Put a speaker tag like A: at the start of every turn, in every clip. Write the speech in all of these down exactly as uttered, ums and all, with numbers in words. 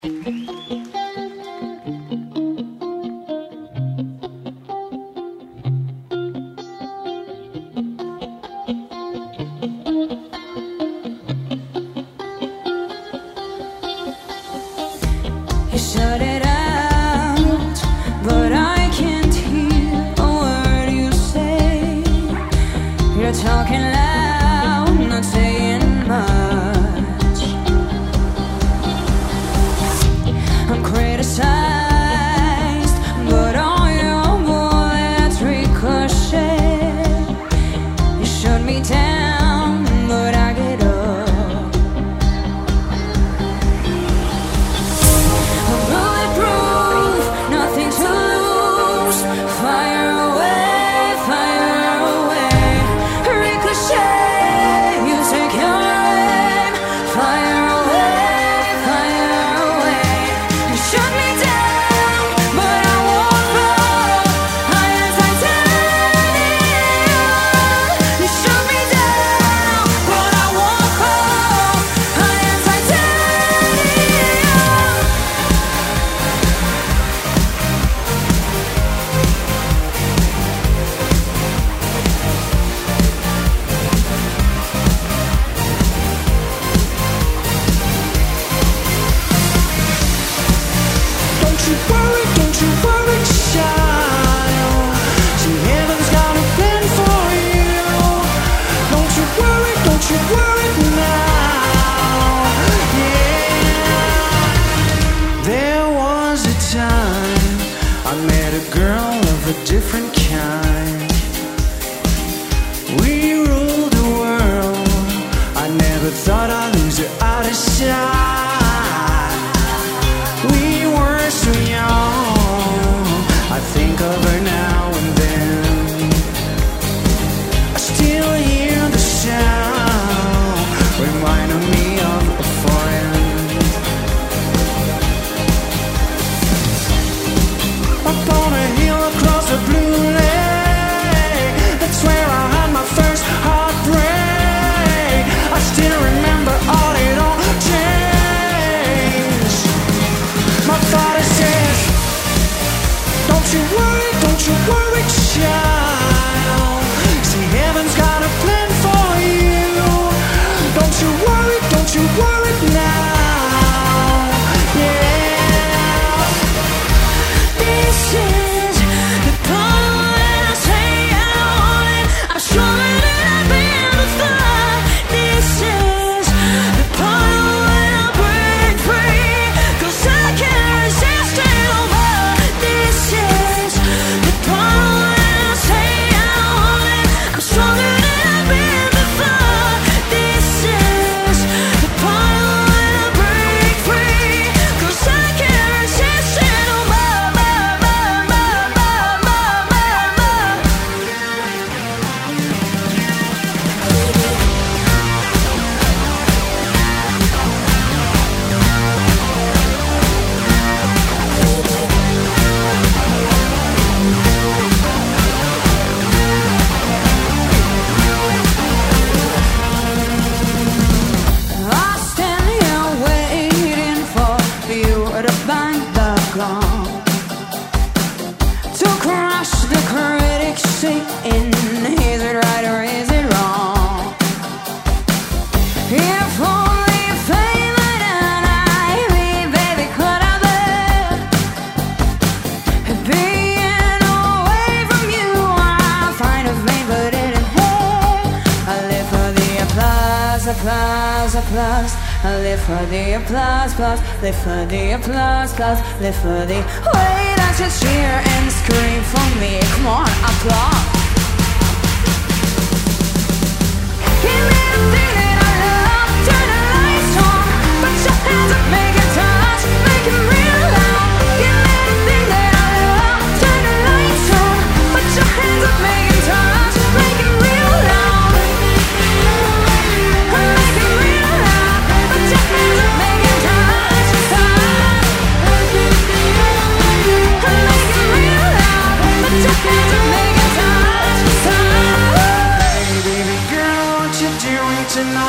A: You shut it out, but I can't hear a word you say. You're talking loud, not saying much. I'm criticized, but all your bullets ricochet. You shut me down, but I get up. Fire away, fire away, ricochet, you take your aim. Fire away, fire away, you shut me down, but I won't fall. I am titanium. You shut me down, but I won't fall. I am titanium.
B: Don't you worry, don't you worry, child. See, heaven's got a plan for you. Don't you worry, don't you worry now. Yeah. There was a time I met a girl of a different kind. We ruled the world. I never thought I'd lose her out of sight. We were so young. I think of her now and then. I still hear the sound, reminding me of a friend. Up on a hill across a blue lake, that's where I had my first heartbreak. I still remember all it all changed. My father says, don't you worry, don't you worry, child. See, heaven's got a plan for you. Don't you worry, don't you worry now. Yeah.
A: This is the part when I say I want it. I'm stronger than I've been before. This is the part when I break free, 'cause I can't resist anymore. This is the part when I say I want it. I'm stronger than I've been before. This is the part when I break free, 'cause I can't resist anymore. I stand here waiting for you to find the gong, to crush the critics, saying, is it right or is it wrong? If only fame and I, me, baby, could have been. Being away from you, I find a vein, but it in hell. I live for the applause, applause, applause. I live for the applause, applause. Live for the applause, applause. Live for the way that you cheer and scream for me. Come on, applause. Give me the thing that I love. Turn the lights on. Put your hands up, make it touch, make it real loud. Give me the thing that I love. Turn the lights on. Put your hands up, make it touch, make it real loud. Make it real loud. Put your hands up, make it touch, touch. Make it real loud. Put your hands up, make it touch, touch.
B: Hey, baby girl, what you doing tonight?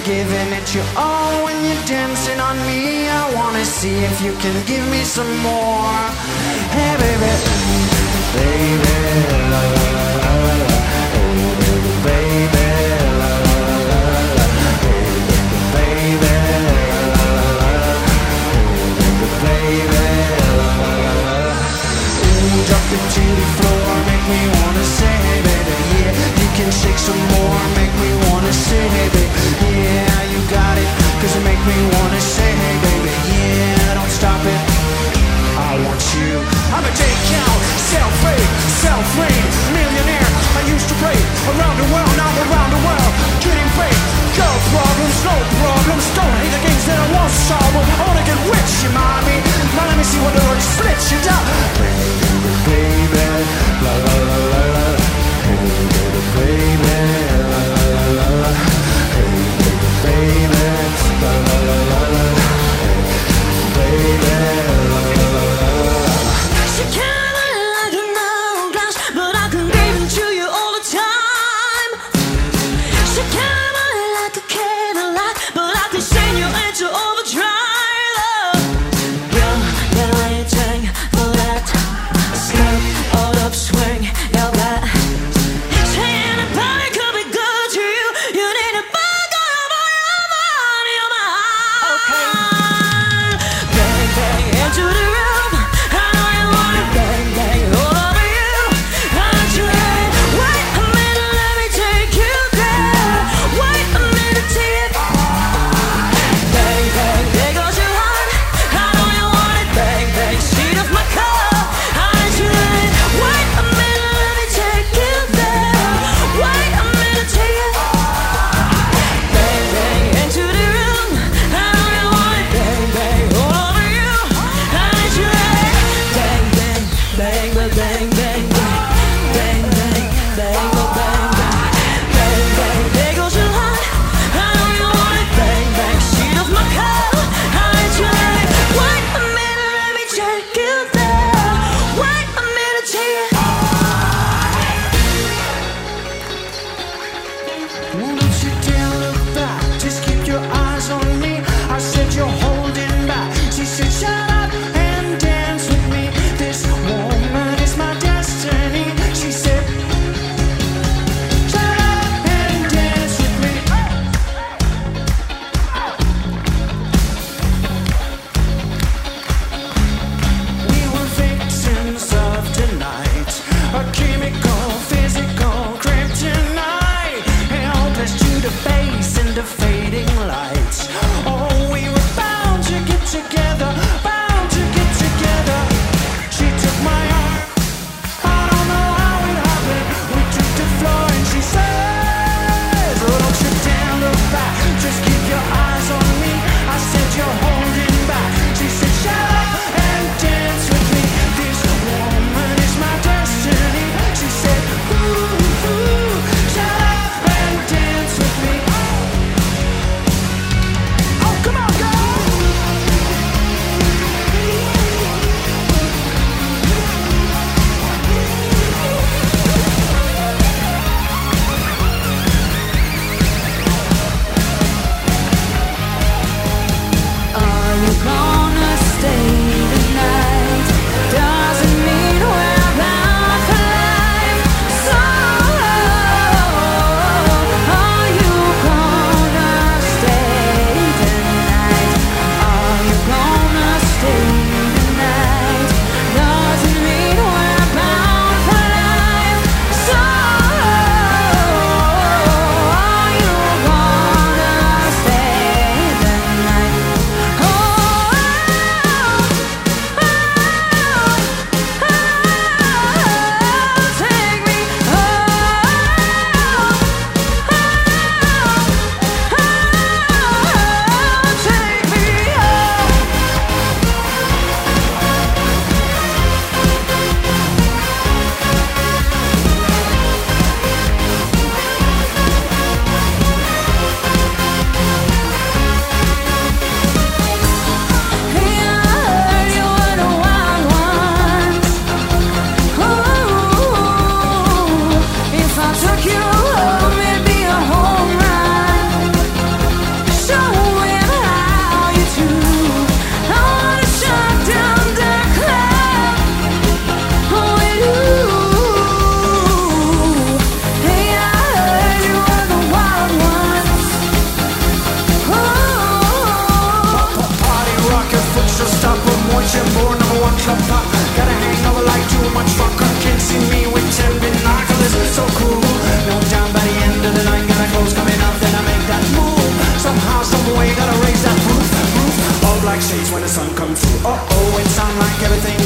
B: giving it your all when you're dancing on me. I wanna see if you can give me some more. Hey baby, baby, la la la la la. Hey baby, baby, la la la la la. Hey baby, baby, la la la la. Hey baby, la la la la. Ooh, drop it to the floor, make me wanna say, hey baby, yeah. You can shake some more, make me wanna say, hey baby, yeah, you got it. Cause you make me wanna say, hey baby, yeah, don't stop it. I want you. I'm a day count, self-made, self-made millionaire. I used to play around the world, now I'm around the world, getting paid. Girl problems, no problems, don't hate the games that I won't solve them. I wanna get rich, you mommy. Now let me see what the word splits you down. Baby, baby, la la la la la. Hey baby, baby, la la la la la. Hey baby, baby, la la la la la. Hey baby, la la la la la.
A: She kinda like an hourglass, but I can give it to you all the time. She kinda
B: like shades when the sun comes through. Uh oh, it sounds like everything